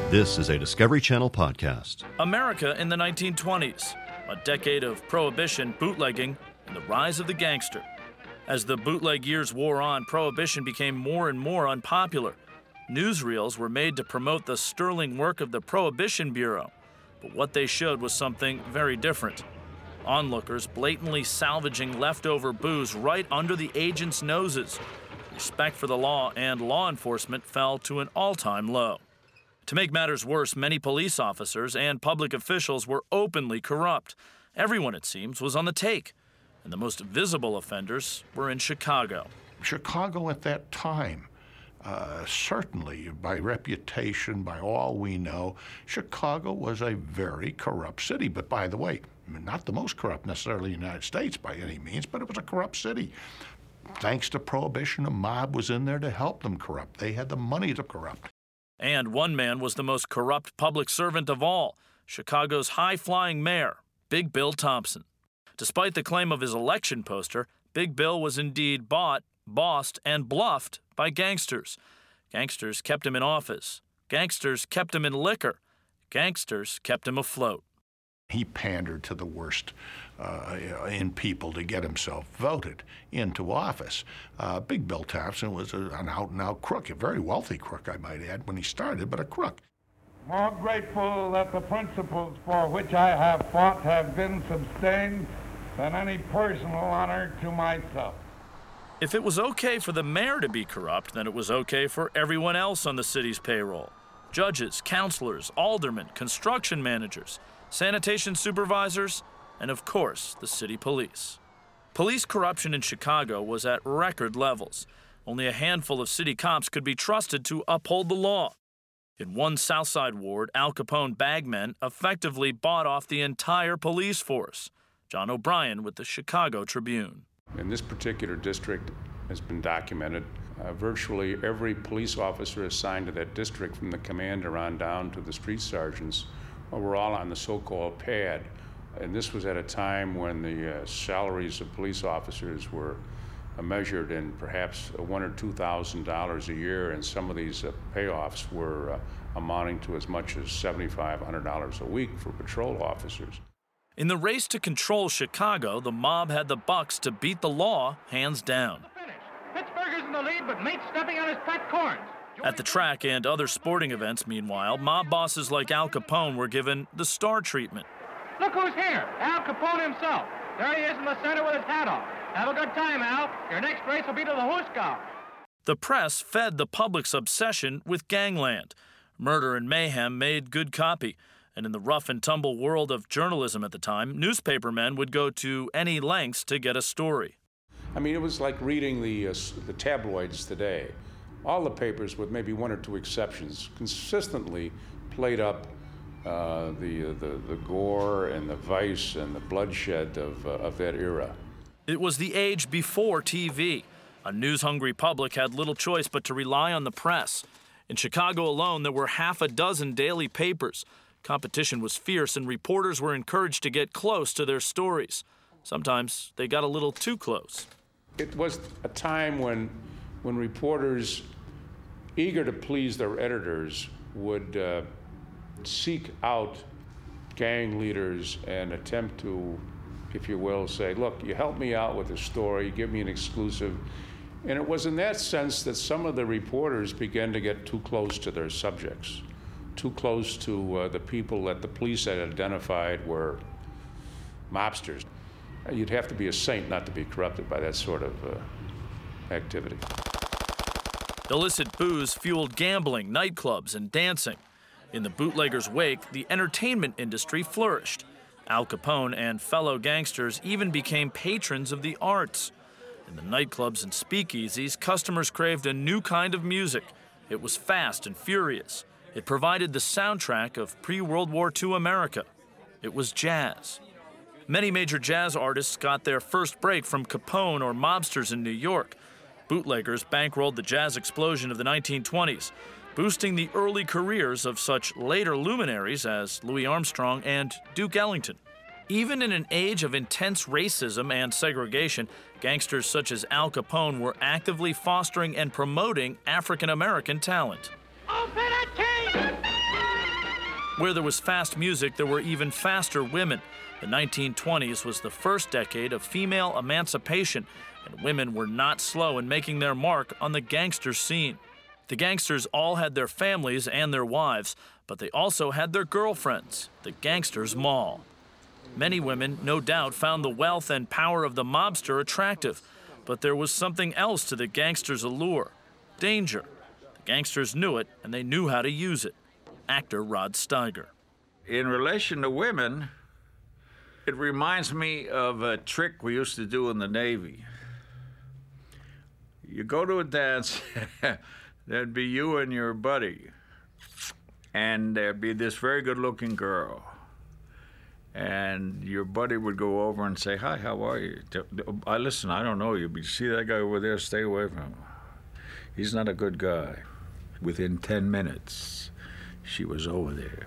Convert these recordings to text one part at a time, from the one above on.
This is a Discovery Channel podcast. America in the 1920s, a decade of prohibition, bootlegging, and the rise of the gangster. As the bootleg years wore on, prohibition became more and more unpopular. Newsreels were made to promote the sterling work of the Prohibition Bureau, but what they showed was something very different. Onlookers blatantly salvaging leftover booze right under the agents' noses. Respect for the law and law enforcement fell to an all-time low. To make matters worse, many police officers and public officials were openly corrupt. Everyone, it seems, was on the take, and the most visible offenders were in Chicago. Chicago at that time, certainly by reputation, by all we know, Chicago was a very corrupt city. But by the way, not the most corrupt necessarily in the United States by any means, but it was a corrupt city. Thanks to Prohibition, a mob was in there to help them corrupt. They had the money to corrupt. And one man was the most corrupt public servant of all, Chicago's high-flying mayor, Big Bill Thompson. Despite the claim of his election poster, Big Bill was indeed bought, bossed, and bluffed by gangsters. Gangsters kept him in office. Gangsters kept him in liquor. Gangsters kept him afloat. He pandered to the worst in people to get himself voted into office. Big Bill Thompson was an out-and-out crook, a very wealthy crook, I might add, when he started, but a crook. More grateful that the principles for which I have fought have been sustained than any personal honor to myself. If it was okay for the mayor to be corrupt, then it was okay for everyone else on the city's payroll. Judges, counselors, aldermen, construction managers, sanitation supervisors, and of course, the city police. Police corruption in Chicago was at record levels. Only a handful of city cops could be trusted to uphold the law. In one Southside ward, Al Capone bagmen effectively bought off the entire police force. John O'Brien with the Chicago Tribune. In this particular district has been documented. Virtually every police officer assigned to that district, from the commander on down to the street sergeants, were all on the so-called pad. And this was at a time when the salaries of police officers were measured in perhaps $1,000 or $2,000 a year, and some of these payoffs were amounting to as much as $7,500 a week for patrol officers. In the race to control Chicago, the mob had the bucks to beat the law hands down. Pittsburgh is in the lead, but Mate's stepping on his pet corns. At the track and other sporting events, meanwhile, mob bosses like Al Capone were given the star treatment. Look who's here, Al Capone himself. There he is in the center with his hat off. Have a good time, Al. Your next race will be to the Hooskow. The press fed the public's obsession with gangland. Murder and mayhem made good copy. And in the rough and tumble world of journalism at the time, newspapermen would go to any lengths to get a story. I mean, it was like reading the tabloids today. All the papers, with maybe one or two exceptions, consistently played up the gore and the vice and the bloodshed of that era. It was the age before TV. A news-hungry public had little choice but to rely on the press. In Chicago alone, there were half a dozen daily papers. Competition was fierce, and reporters were encouraged to get close to their stories. Sometimes they got a little too close. It was a time when reporters, eager to please their editors, would seek out gang leaders and attempt to, if you will, say, look, you help me out with a story, give me an exclusive. And it was in that sense that some of the reporters began to get too close to their subjects, too close to the people that the police had identified were mobsters. You'd have to be a saint not to be corrupted by that sort of activity. Illicit booze fueled gambling, nightclubs, and dancing. In the bootleggers' wake, the entertainment industry flourished. Al Capone and fellow gangsters even became patrons of the arts. In the nightclubs and speakeasies, customers craved a new kind of music. It was fast and furious. It provided the soundtrack of pre-World War II America. It was jazz. Many major jazz artists got their first break from Capone or mobsters in New York. Bootleggers bankrolled the jazz explosion of the 1920s, boosting the early careers of such later luminaries as Louis Armstrong and Duke Ellington. Even in an age of intense racism and segregation, gangsters such as Al Capone were actively fostering and promoting African-American talent. Open it, King! Where there was fast music, there were even faster women. The 1920s was the first decade of female emancipation, and women were not slow in making their mark on the gangster scene. The gangsters all had their families and their wives, but they also had their girlfriends, the gangsters' moll. Many women, no doubt, found the wealth and power of the mobster attractive, but there was something else to the gangsters' allure: danger. The gangsters knew it, and they knew how to use it. Actor Rod Steiger. In relation to women, it reminds me of a trick we used to do in the Navy. You go to a dance, there'd be you and your buddy, and there'd be this very good-looking girl. And your buddy would go over and say, "Hi, how are you?" Listen, I don't know you, but you see that guy over there? Stay away from him. He's not a good guy. Within 10 minutes, she was over there.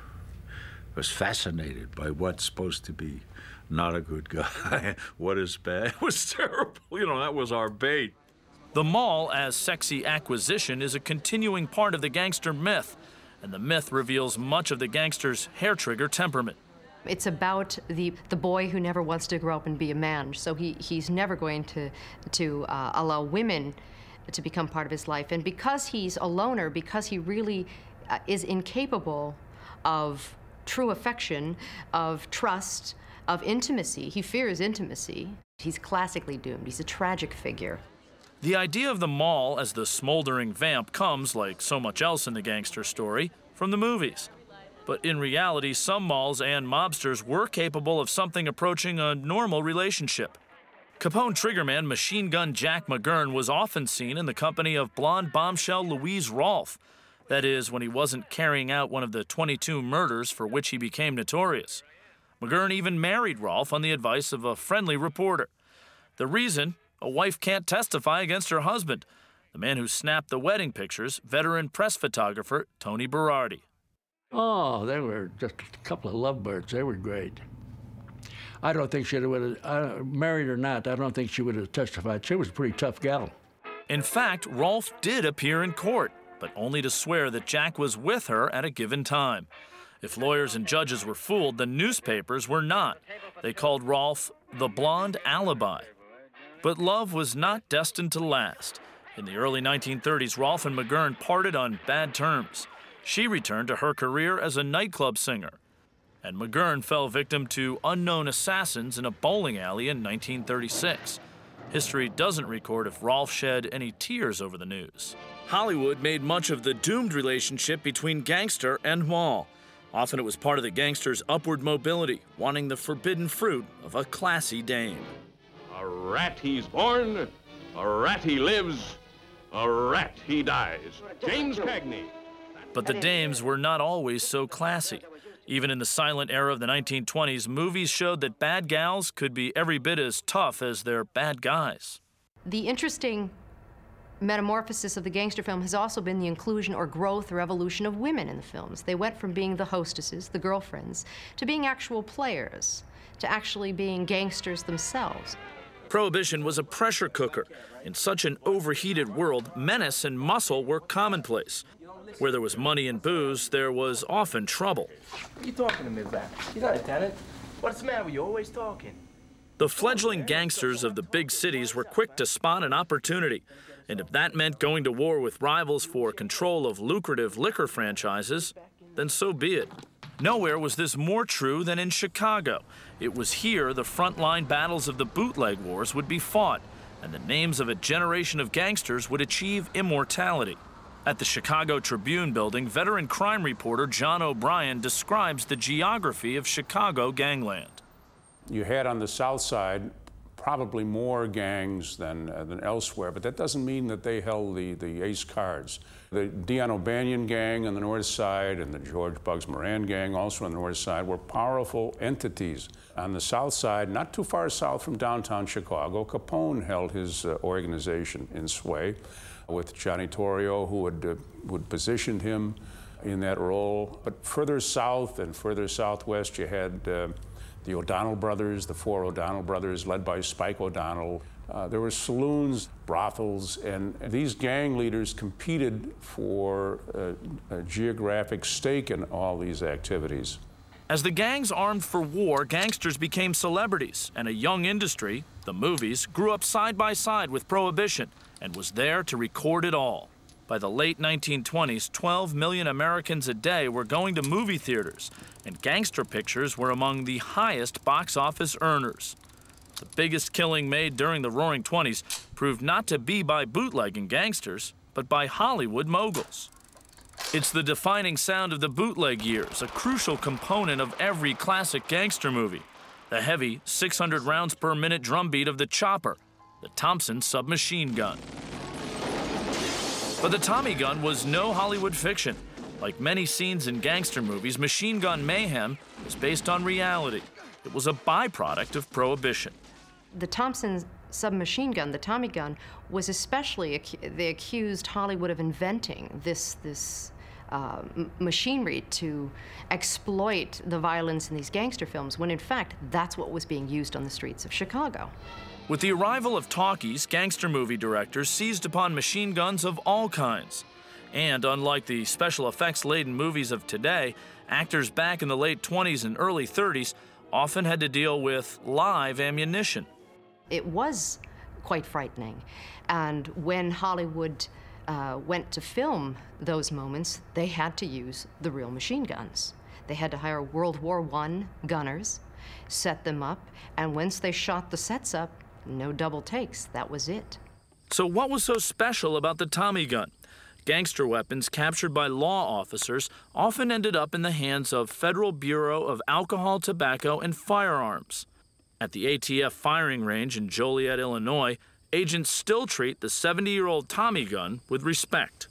Was fascinated by what's supposed to be not a good guy. What is bad? It was terrible. That was our bait. The moll as sexy acquisition is a continuing part of the gangster myth, and the myth reveals much of the gangster's hair-trigger temperament. It's about the boy who never wants to grow up and be a man, so he's never going to allow women to become part of his life. And because he's a loner, because he really is incapable of true affection, of trust, of intimacy, he fears intimacy, he's classically doomed. He's a tragic figure. The idea of the moll as the smoldering vamp comes, like so much else in the gangster story, from the movies. But in reality, some molls and mobsters were capable of something approaching a normal relationship. Capone triggerman Machine Gun Jack McGurn was often seen in the company of blonde bombshell Louise Rolfe. That is, when he wasn't carrying out one of the 22 murders for which he became notorious. McGurn even married Rolfe on the advice of a friendly reporter. The reason? A wife can't testify against her husband, the man who snapped the wedding pictures, veteran press photographer Tony Berardi. Oh, they were just a couple of lovebirds. They were great. I don't think she would have, married or not, I don't think she would have testified. She was a pretty tough gal. In fact, Rolfe did appear in court, but only to swear that Jack was with her at a given time. If lawyers and judges were fooled, the newspapers were not. They called Rolfe the blonde alibi. But love was not destined to last. In the early 1930s, Rolfe and McGurn parted on bad terms. She returned to her career as a nightclub singer, and McGurn fell victim to unknown assassins in a bowling alley in 1936. History doesn't record if Rolfe shed any tears over the news. Hollywood made much of the doomed relationship between gangster and moll. Often it was part of the gangster's upward mobility, wanting the forbidden fruit of a classy dame. A rat he's born, a rat he lives, a rat he dies. James Cagney. But the dames were not always so classy. Even in the silent era of the 1920s, movies showed that bad gals could be every bit as tough as their bad guys. The interesting metamorphosis of the gangster film has also been the inclusion or growth or evolution of women in the films. They went from being the hostesses, the girlfriends, to being actual players, to actually being gangsters themselves. Prohibition was a pressure cooker. In such an overheated world, menace and muscle were commonplace. Where there was money and booze, there was often trouble. What are you talking to me about? You're not a tenant. What's the matter with you? Always talking. The fledgling gangsters of the big cities were quick to spot an opportunity. And if that meant going to war with rivals for control of lucrative liquor franchises, then so be it. Nowhere was this more true than in Chicago. It was here the frontline battles of the bootleg wars would be fought, and the names of a generation of gangsters would achieve immortality. At the Chicago Tribune building, veteran crime reporter John O'Brien describes the geography of Chicago gangland. You had on the south side probably more gangs than elsewhere, but that doesn't mean that they held the ace cards. The Dion O'Banion gang on the north side and the George Bugs Moran gang also on the north side were powerful entities. On the south side, not too far south from downtown Chicago, Capone held his organization in sway with Johnny Torrio, who would position him in that role. But further south and further southwest, you had the O'Donnell brothers, the four O'Donnell brothers, led by Spike O'Donnell, There were saloons, brothels, and these gang leaders competed for a geographic stake in all these activities. As the gangs armed for war, gangsters became celebrities, and a young industry, the movies, grew up side by side with Prohibition and was there to record it all. By the late 1920s, 12 million Americans a day were going to movie theaters, and gangster pictures were among the highest box office earners. The biggest killing made during the Roaring '20s proved not to be by bootlegging gangsters, but by Hollywood moguls. It's the defining sound of the bootleg years, a crucial component of every classic gangster movie. The heavy 600 rounds per minute drumbeat of the chopper, the Thompson submachine gun. But the Tommy gun was no Hollywood fiction. Like many scenes in gangster movies, machine gun mayhem was based on reality. It was a byproduct of Prohibition. The Thompson submachine gun, the Tommy gun, was especially, they accused Hollywood of inventing this machinery to exploit the violence in these gangster films, when in fact, that's what was being used on the streets of Chicago. With the arrival of talkies, gangster movie directors seized upon machine guns of all kinds. And unlike the special effects-laden movies of today, actors back in the late 20s and early 30s often had to deal with live ammunition. It was quite frightening. And when Hollywood went to film those moments, they had to use the real machine guns. They had to hire World War I gunners, set them up, and once they shot the sets up, no double takes. That was it. So what was so special about the Tommy gun? Gangster weapons captured by law officers often ended up in the hands of Federal Bureau of Alcohol, Tobacco, and Firearms. At the ATF firing range in Joliet, Illinois, agents still treat the 70-year-old Tommy gun with respect.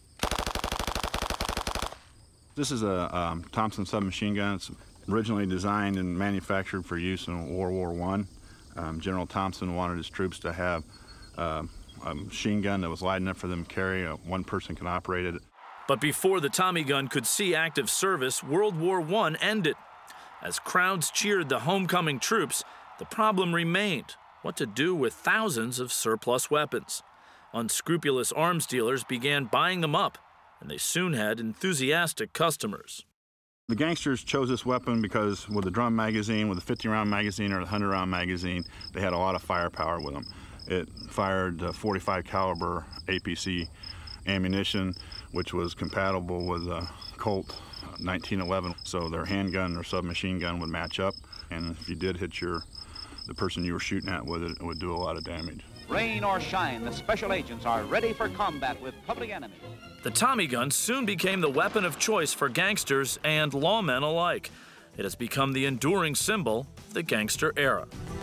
This is a Thompson submachine gun. It's originally designed and manufactured for use in World War I. General Thompson wanted his troops to have a machine gun that was light enough for them to carry. One person can operate it. But before the Tommy gun could see active service, World War I ended. As crowds cheered the homecoming troops, the problem remained: what to do with thousands of surplus weapons. Unscrupulous arms dealers began buying them up, and they soon had enthusiastic customers. The gangsters chose this weapon because with the drum magazine, with the 50-round magazine or the 100-round magazine, they had a lot of firepower with them. It fired 45 caliber APC ammunition, which was compatible with Colt 1911. So their handgun or submachine gun would match up, and if you did hit the person you were shooting at with it, it would do a lot of damage. Rain or shine, the special agents are ready for combat with public enemies. The Tommy gun soon became the weapon of choice for gangsters and lawmen alike. It has become the enduring symbol of the gangster era.